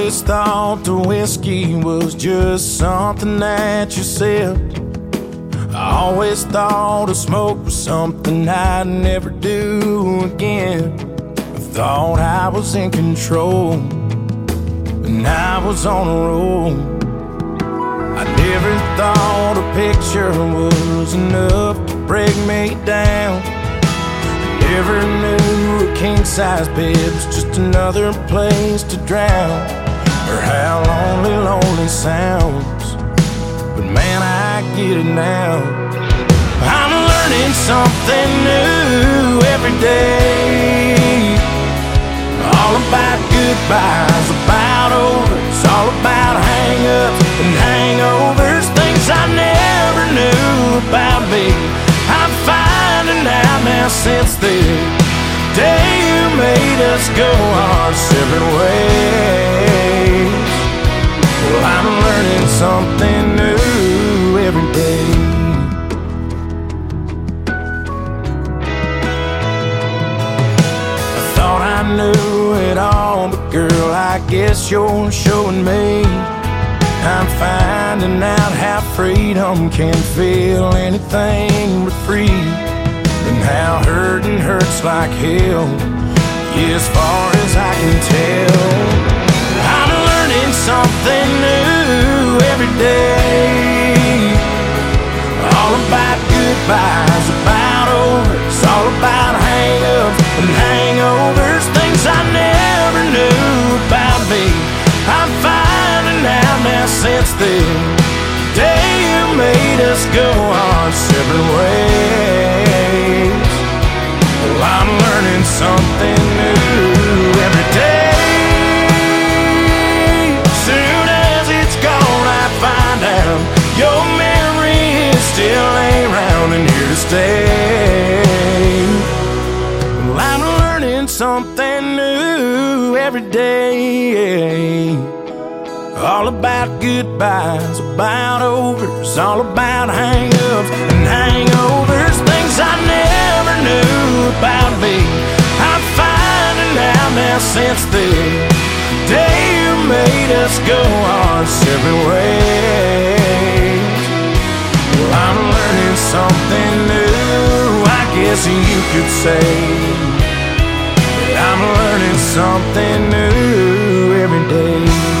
always thought the whiskey was just something that you sipped. I always thought the smoke was something I'd never do again. I thought I was in control, and I was on a roll. I never thought a picture was enough to break me down. Never knew a king-size bed was just another place to drown, or how lonely sounds. But man, I get it now. I'm learning something new every day. All about goodbyes, about overs, all about hang-ups and hangovers. Things I never knew about me, I'm finding out now since the day you made us go our separate ways. Well, I'm learning something new every day. I thought I knew it all, but girl, I guess you're showing me. I'm finding out how freedom can feel anything but free, and how hurting hurts like hell, yeah, as far as I can tell. I'm learning something new every day. All about goodbyes, about overs, all about hang-ups and hangovers. Things I never knew about me, I'm finding out now since the day you made us go our separate ways. Well, I'm learning something new every day. Soon as it's gone, I find out your memory is still around and here to stay. Well, I'm learning something new every day. All about goodbyes, about overs, all about hang-ups and hangovers. Things I never knew about me, I'm finding out now since the day you made us go our separate ways. Well, I'm learning something new, I guess you could say. I'm learning something new every day.